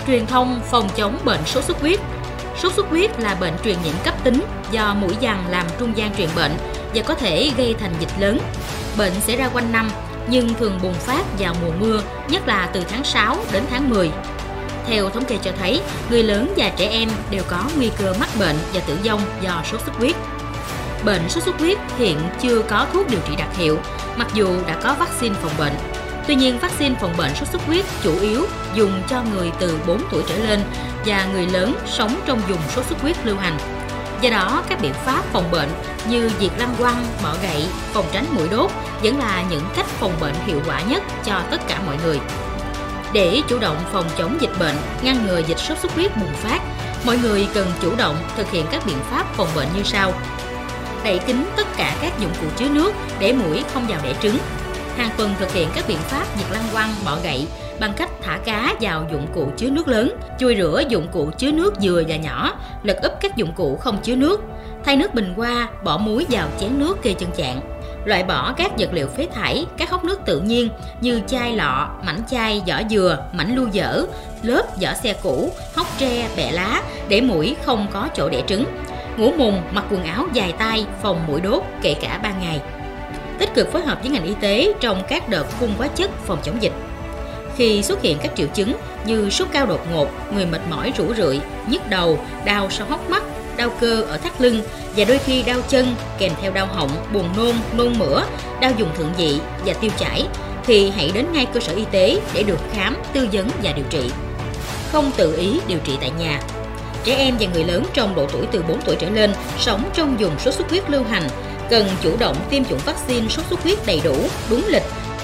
Truyền thông phòng chống bệnh sốt xuất huyết. Sốt xuất huyết là bệnh truyền nhiễm cấp tính do muỗi giằng làm trung gian truyền bệnh và có thể gây thành dịch lớn. Bệnh xảy ra quanh năm nhưng thường bùng phát vào mùa mưa, nhất là từ tháng 6 đến tháng 10. Theo thống kê cho thấy, người lớn và trẻ em đều có nguy cơ mắc bệnh và tử vong do sốt xuất huyết. Bệnh sốt xuất huyết hiện chưa có thuốc điều trị đặc hiệu, mặc dù đã có vaccine phòng bệnh. Tuy nhiên, vaccine phòng bệnh sốt xuất huyết chủ yếu dùng cho người từ 4 tuổi trở lên và người lớn sống trong vùng sốt xuất huyết lưu hành. Do đó, các biện pháp phòng bệnh như diệt lăng quăng, bọ gậy, phòng tránh muỗi đốt vẫn là những cách phòng bệnh hiệu quả nhất cho tất cả mọi người. Để chủ động phòng chống dịch bệnh, ngăn ngừa dịch sốt xuất huyết bùng phát, mọi người cần chủ động thực hiện các biện pháp phòng bệnh như sau: đậy kín tất cả các dụng cụ chứa nước để muỗi không vào đẻ trứng. Hàng tuần thực hiện các biện pháp diệt lăng quăng, bọ gậy bằng cách thả cá vào dụng cụ chứa nước lớn, chùi rửa dụng cụ chứa nước vừa và nhỏ, lật úp các dụng cụ không chứa nước, thay nước bình hoa, bỏ muối vào chén nước kê chân chạn, loại bỏ các vật liệu phế thải, các hốc nước tự nhiên như chai lọ, mảnh chai, vỏ dừa, mảnh lưu dở, lớp vỏ xe cũ, hốc tre, bẹ lá để muỗi không có chỗ đẻ trứng. Ngủ mùng, mặc quần áo dài tay, phòng muỗi đốt kể cả ban ngày. Tích cực phối hợp với ngành y tế trong các đợt phun hóa chất phòng chống dịch. Khi xuất hiện các triệu chứng như sốt cao đột ngột, người mệt mỏi rũ rượi, nhức đầu, đau sau hốc mắt, đau cơ ở thắt lưng và đôi khi đau chân kèm theo đau họng, buồn nôn, nôn mửa, đau vùng thượng vị và tiêu chảy thì hãy đến ngay cơ sở y tế để được khám, tư vấn và điều trị. Không tự ý điều trị tại nhà. Trẻ em và người lớn trong độ tuổi từ 4 tuổi trở lên sống trong vùng sốt xuất huyết lưu hành cần chủ động tiêm chủng vaccine sốt xuất huyết đầy đủ, đúng lịch.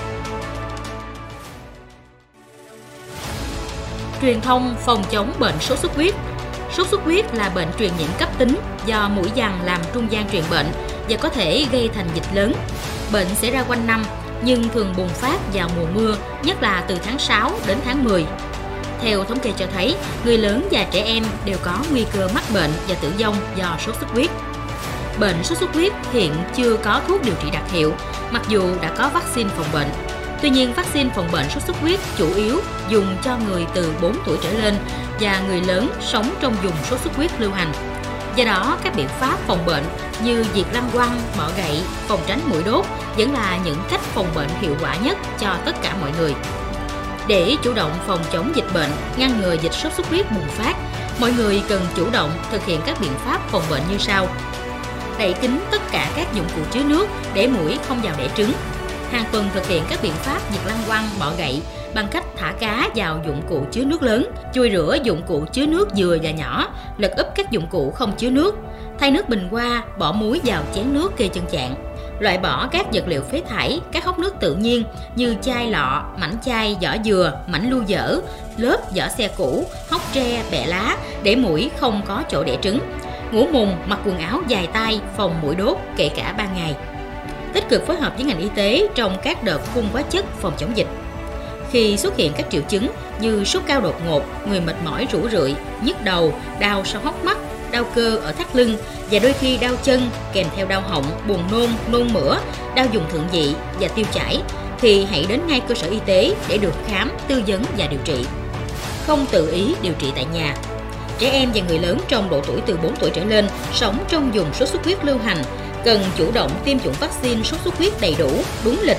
Truyền thông phòng chống bệnh sốt xuất huyết. Sốt xuất huyết là bệnh truyền nhiễm cấp tính do muỗi giằng làm trung gian truyền bệnh và có thể gây thành dịch lớn. Bệnh xảy ra quanh năm nhưng thường bùng phát vào mùa mưa, nhất là từ tháng 6 đến tháng 10. Theo thống kê cho thấy, người lớn và trẻ em đều có nguy cơ mắc bệnh và tử vong do sốt xuất huyết. Bệnh sốt xuất huyết hiện chưa có thuốc điều trị đặc hiệu, mặc dù đã có vaccine phòng bệnh. Tuy nhiên, vaccine phòng bệnh sốt xuất huyết chủ yếu dùng cho người từ 4 tuổi trở lên và người lớn sống trong vùng sốt xuất huyết lưu hành. Do đó, các biện pháp phòng bệnh như diệt lăng quăng, bọ gậy, phòng tránh muỗi đốt vẫn là những cách phòng bệnh hiệu quả nhất cho tất cả mọi người. Để chủ động phòng chống dịch bệnh, ngăn ngừa dịch sốt xuất huyết bùng phát, mọi người cần chủ động thực hiện các biện pháp phòng bệnh như sau: đậy kín tất cả các dụng cụ chứa nước để muỗi không vào đẻ trứng. Hàng tuần thực hiện các biện pháp diệt lăng quăng, bọ gậy bằng cách thả cá vào dụng cụ chứa nước lớn, chùi rửa dụng cụ chứa nước vừa và nhỏ, lật úp các dụng cụ không chứa nước, thay nước bình hoa, bỏ muối vào chén nước kê chân chạn, loại bỏ các vật liệu phế thải, các hốc nước tự nhiên như chai lọ, mảnh chai, vỏ dừa, mảnh lưu dở, lớp vỏ xe cũ, hốc tre, bẹ lá để muỗi không có chỗ đẻ trứng. Ngủ mùng, mặc quần áo dài tay, phòng muỗi đốt kể cả ban ngày. Tích cực phối hợp với ngành y tế trong các đợt phun hóa chất phòng chống dịch. Khi xuất hiện các triệu chứng như sốt cao đột ngột, người mệt mỏi rũ rượi, nhức đầu, đau sau hốc mắt, đau cơ ở thắt lưng và đôi khi đau chân kèm theo đau họng, buồn nôn, nôn mửa, đau vùng thượng vị và tiêu chảy thì hãy đến ngay cơ sở y tế để được khám, tư vấn và điều trị. Không tự ý điều trị tại nhà. Trẻ em và người lớn trong độ tuổi từ 4 tuổi trở lên sống trong vùng sốt xuất huyết lưu hành cần chủ động tiêm chủng vaccine sốt xuất huyết đầy đủ, đúng lịch.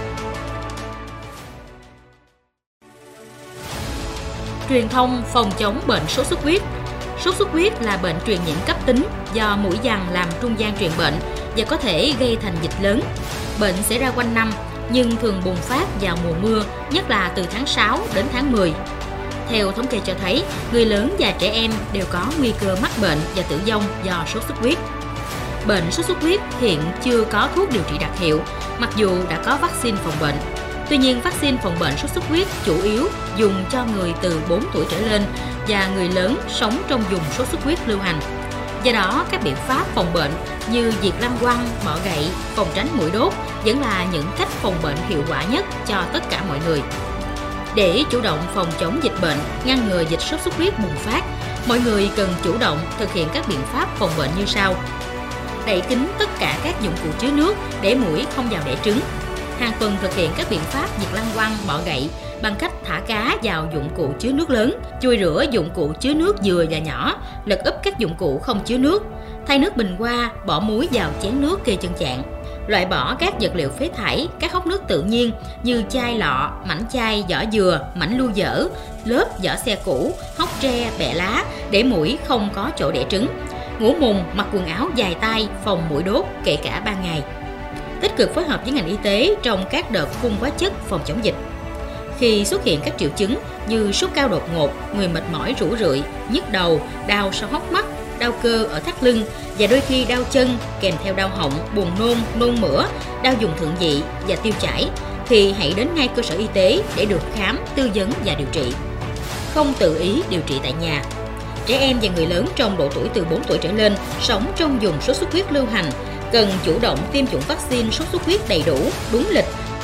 Truyền thông phòng chống bệnh sốt xuất huyết. Sốt xuất huyết là bệnh truyền nhiễm cấp tính do muỗi giằng làm trung gian truyền bệnh và có thể gây thành dịch lớn. Bệnh xảy ra quanh năm nhưng thường bùng phát vào mùa mưa, nhất là từ tháng 6 đến tháng 10. Theo thống kê cho thấy, người lớn và trẻ em đều có nguy cơ mắc bệnh và tử vong do sốt xuất huyết. Bệnh sốt xuất huyết hiện chưa có thuốc điều trị đặc hiệu, mặc dù đã có vaccine phòng bệnh. Tuy nhiên, vaccine phòng bệnh sốt xuất huyết chủ yếu dùng cho người từ 4 tuổi trở lên và người lớn sống trong vùng sốt xuất huyết lưu hành. Do đó, các biện pháp phòng bệnh như diệt lăng quăng, bọ gậy, phòng tránh muỗi đốt vẫn là những cách phòng bệnh hiệu quả nhất cho tất cả mọi người. Để chủ động phòng chống dịch bệnh, ngăn ngừa dịch sốt xuất huyết bùng phát, mọi người cần chủ động thực hiện các biện pháp phòng bệnh như sau: đậy kín tất cả các dụng cụ chứa nước để muỗi không vào đẻ trứng. Hàng tuần thực hiện các biện pháp diệt lăng quăng, bọ gậy bằng cách thả cá vào dụng cụ chứa nước lớn, chùi rửa dụng cụ chứa nước vừa và nhỏ, lật úp các dụng cụ không chứa nước, thay nước bình hoa, bỏ muối vào chén nước kê chân chạn. Loại bỏ các vật liệu phế thải, các hốc nước tự nhiên như chai lọ, mảnh chai, vỏ dừa, mảnh lưu dở, lớp vỏ xe cũ, hốc tre, bẹ lá để muỗi không có chỗ đẻ trứng. Ngủ mùng, mặc quần áo dài tay, phòng muỗi đốt kể cả ban ngày. Tích cực phối hợp với ngành y tế trong các đợt phun hóa chất phòng chống dịch. Khi xuất hiện các triệu chứng như sốt cao đột ngột, người mệt mỏi rũ rượi, nhức đầu, đau sau hốc mắt, đau cơ ở thắt lưng và đôi khi đau chân kèm theo đau họng, buồn nôn, nôn mửa, đau vùng thượng vị và tiêu chảy thì hãy đến ngay cơ sở y tế để được khám, tư vấn và điều trị. Không tự ý điều trị tại nhà. Trẻ em và người lớn trong độ tuổi từ 4 tuổi trở lên sống trong vùng sốt xuất huyết lưu hành cần chủ động tiêm chủng vaccine sốt xuất huyết đầy đủ, đúng lịch.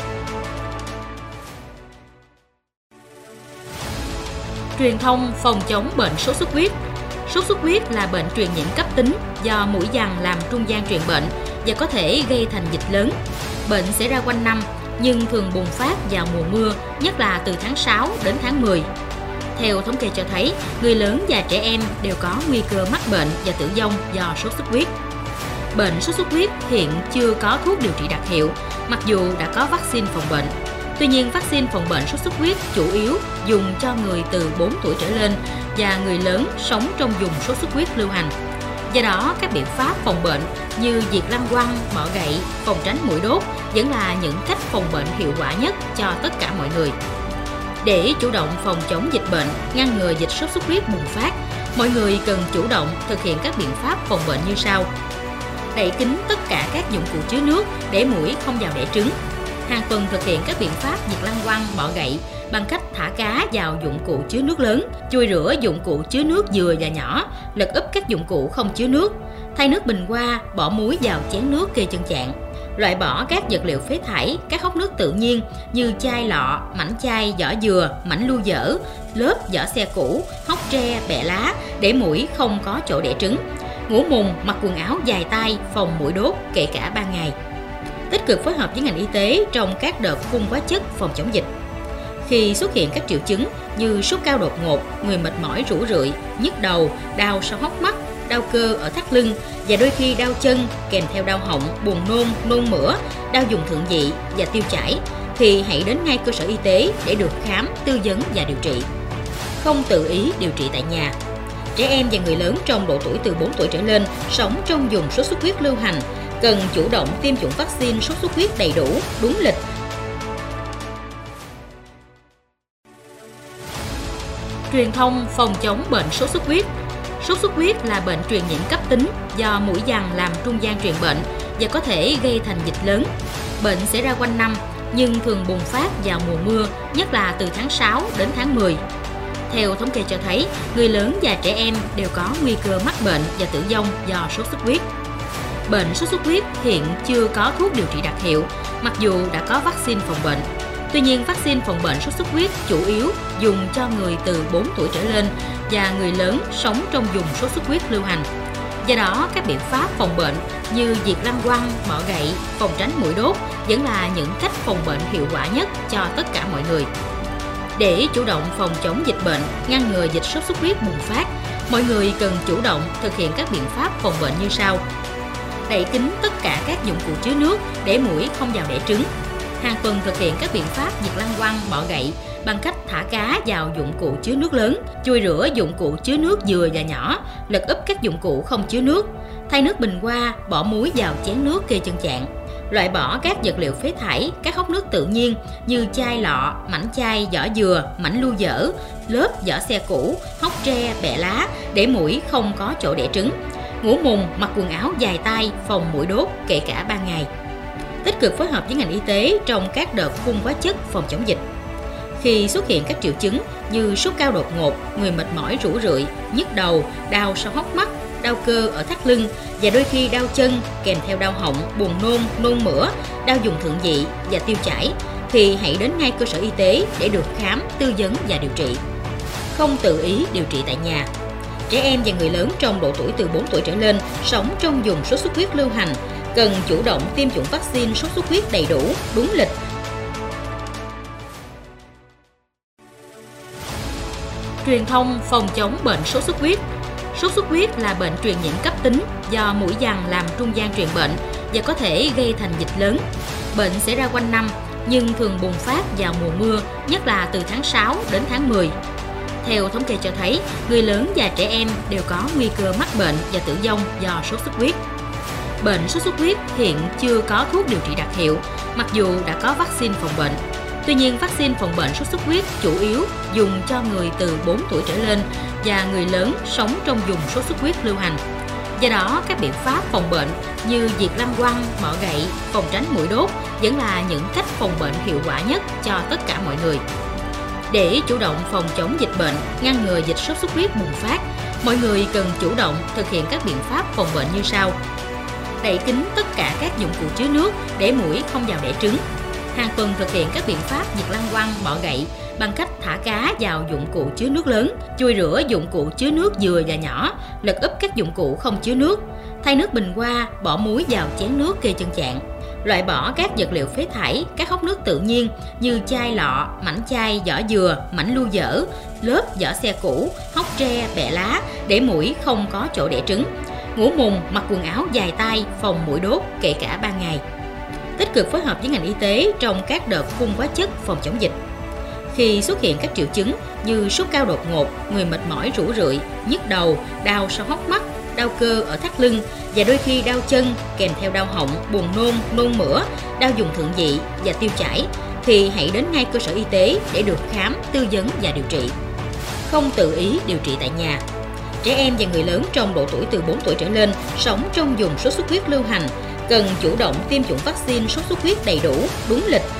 Truyền thông phòng chống bệnh sốt xuất huyết. Sốt xuất huyết là bệnh truyền nhiễm cấp tính do muỗi giằng làm trung gian truyền bệnh và có thể gây thành dịch lớn. Bệnh xảy ra quanh năm nhưng thường bùng phát vào mùa mưa, nhất là từ tháng 6 đến tháng 10. Theo thống kê cho thấy, người lớn và trẻ em đều có nguy cơ mắc bệnh và tử vong do sốt xuất huyết. Bệnh sốt xuất huyết hiện chưa có thuốc điều trị đặc hiệu, mặc dù đã có vaccine phòng bệnh. Tuy nhiên, vaccine phòng bệnh sốt xuất huyết chủ yếu dùng cho người từ 4 tuổi trở lên và người lớn sống trong vùng sốt xuất huyết lưu hành. Do đó, các biện pháp phòng bệnh như diệt lăng quăng, bọ gậy, phòng tránh muỗi đốt vẫn là những cách phòng bệnh hiệu quả nhất cho tất cả mọi người. Để chủ động phòng chống dịch bệnh, ngăn ngừa dịch sốt xuất huyết bùng phát, mọi người cần chủ động thực hiện các biện pháp phòng bệnh như sau. Đậy kín tất cả các dụng cụ chứa nước để muỗi không vào đẻ trứng. Hàng tuần thực hiện các biện pháp diệt lăng quăng, bọ gậy bằng cách thả cá vào dụng cụ chứa nước lớn, chùi rửa dụng cụ chứa nước vừa và nhỏ, lật úp các dụng cụ không chứa nước, thay nước bình hoa, bỏ muối vào chén nước kê chân chạn. Loại bỏ các vật liệu phế thải, các hốc nước tự nhiên như chai lọ, mảnh chai, vỏ dừa, mảnh lưu dở, lớp vỏ xe cũ, hốc tre, bẹ lá để muỗi không có chỗ đẻ trứng. Ngủ mùng, mặc quần áo dài tay, phòng muỗi đốt kể cả ban ngày. Tích cực phối hợp với ngành y tế trong các đợt phun hóa chất phòng chống dịch. Khi xuất hiện các triệu chứng như sốt cao đột ngột, người mệt mỏi rũ rượi, nhức đầu, đau sau hốc mắt, đau cơ ở thắt lưng và đôi khi đau chân kèm theo đau họng, buồn nôn, nôn mửa, đau vùng thượng vị và tiêu chảy thì hãy đến ngay cơ sở y tế để được khám, tư vấn và điều trị. Không tự ý điều trị tại nhà. Trẻ em và người lớn trong độ tuổi từ 4 tuổi trở lên sống trong vùng sốt xuất huyết lưu hành cần chủ động tiêm chủng vaccine sốt xuất huyết đầy đủ, đúng lịch. Truyền thông phòng chống bệnh sốt xuất huyết. Sốt xuất huyết là bệnh truyền nhiễm cấp tính do muỗi giằng làm trung gian truyền bệnh và có thể gây thành dịch lớn. Bệnh xảy ra quanh năm nhưng thường bùng phát vào mùa mưa, nhất là từ tháng 6 đến tháng 10. Theo thống kê cho thấy, người lớn và trẻ em đều có nguy cơ mắc bệnh và tử vong do sốt xuất huyết. Bệnh sốt xuất huyết hiện chưa có thuốc điều trị đặc hiệu, mặc dù đã có vaccine phòng bệnh. Tuy nhiên, vaccine phòng bệnh sốt xuất huyết chủ yếu dùng cho người từ 4 tuổi trở lên và người lớn sống trong vùng sốt xuất huyết lưu hành. Do đó, các biện pháp phòng bệnh như diệt lăng quăng, bọ gậy, phòng tránh muỗi đốt vẫn là những cách phòng bệnh hiệu quả nhất cho tất cả mọi người. Để chủ động phòng chống dịch bệnh, ngăn ngừa dịch sốt xuất huyết bùng phát, mọi người cần chủ động thực hiện các biện pháp phòng bệnh như sau. Đậy kín tất cả các dụng cụ chứa nước để muỗi không vào đẻ trứng. Hàng tuần thực hiện các biện pháp diệt lăng quăng, bọ gậy bằng cách thả cá vào dụng cụ chứa nước lớn, chùi rửa dụng cụ chứa nước vừa và nhỏ, lật úp các dụng cụ không chứa nước, thay nước bình hoa, bỏ muối vào chén nước kê chân chạn. Loại bỏ các vật liệu phế thải, các hốc nước tự nhiên như chai lọ, mảnh chai, vỏ dừa, mảnh lưu dở, lớp vỏ xe cũ, hốc tre, bẹ lá để muỗi không có chỗ đẻ trứng. Ngủ mùng, mặc quần áo dài tay, phòng muỗi đốt kể cả ban ngày. Tích cực phối hợp với ngành y tế trong các đợt phun hóa chất phòng chống dịch. Khi xuất hiện các triệu chứng như sốt cao đột ngột, người mệt mỏi rũ rượi, nhức đầu, đau sau hốc mắt, đau cơ ở thắt lưng và đôi khi đau chân kèm theo đau họng, buồn nôn, nôn mửa, đau vùng thượng vị và tiêu chảy thì hãy đến ngay cơ sở y tế để được khám, tư vấn và điều trị. Không tự ý điều trị tại nhà. Trẻ em và người lớn trong độ tuổi từ 4 tuổi trở lên sống trong vùng sốt xuất huyết lưu hành cần chủ động tiêm chủng vaccine sốt xuất huyết đầy đủ, đúng lịch Truyền thông phòng chống bệnh sốt xuất huyết. Sốt xuất huyết là bệnh truyền nhiễm cấp tính do muỗi giằng làm trung gian truyền bệnh và có thể gây thành dịch lớn. Bệnh xảy ra quanh năm nhưng thường bùng phát vào mùa mưa, nhất là từ tháng 6 đến tháng 10. Theo thống kê cho thấy, người lớn và trẻ em đều có nguy cơ mắc bệnh và tử vong do sốt xuất huyết. Bệnh sốt xuất huyết hiện chưa có thuốc điều trị đặc hiệu, mặc dù đã có vaccine phòng bệnh. Tuy nhiên, vaccine phòng bệnh sốt xuất huyết chủ yếu dùng cho người từ 4 tuổi trở lên và người lớn sống trong vùng sốt xuất huyết lưu hành. Do đó, các biện pháp phòng bệnh như diệt lăng quăng, bọ gậy, phòng tránh muỗi đốt vẫn là những cách phòng bệnh hiệu quả nhất cho tất cả mọi người. Để chủ động phòng chống dịch bệnh, ngăn ngừa dịch sốt xuất huyết bùng phát, mọi người cần chủ động thực hiện các biện pháp phòng bệnh như sau. Đậy kín tất cả các dụng cụ chứa nước để muỗi không vào đẻ trứng. Hàng tuần thực hiện các biện pháp diệt lăng quăng, bọ gậy bằng cách thả cá vào dụng cụ chứa nước lớn, chùi rửa dụng cụ chứa nước vừa và nhỏ, lật úp các dụng cụ không chứa nước, thay nước bình hoa, bỏ muối vào chén nước kê chân chạn. Loại bỏ các vật liệu phế thải, các hốc nước tự nhiên như chai lọ, mảnh chai, vỏ dừa, mảnh lưu dở, lớp vỏ xe cũ, hốc tre, bẹ lá để muỗi không có chỗ đẻ trứng. Ngủ mùng, mặc quần áo dài tay, phòng muỗi đốt kể cả ban ngày. Tích cực phối hợp với ngành y tế trong các đợt phun hóa chất phòng chống dịch. Khi xuất hiện các triệu chứng như sốt cao đột ngột, người mệt mỏi rũ rượi, nhức đầu, đau sau hốc mắt, đau cơ ở thắt lưng và đôi khi đau chân kèm theo đau họng, buồn nôn, nôn mửa, đau vùng thượng vị và tiêu chảy thì hãy đến ngay cơ sở y tế để được khám, tư vấn và điều trị. Không tự ý điều trị tại nhà. Trẻ em và người lớn trong độ tuổi từ 4 tuổi trở lên sống trong vùng sốt xuất huyết lưu hành cần chủ động tiêm chủng vaccine sốt xuất huyết đầy đủ, đúng lịch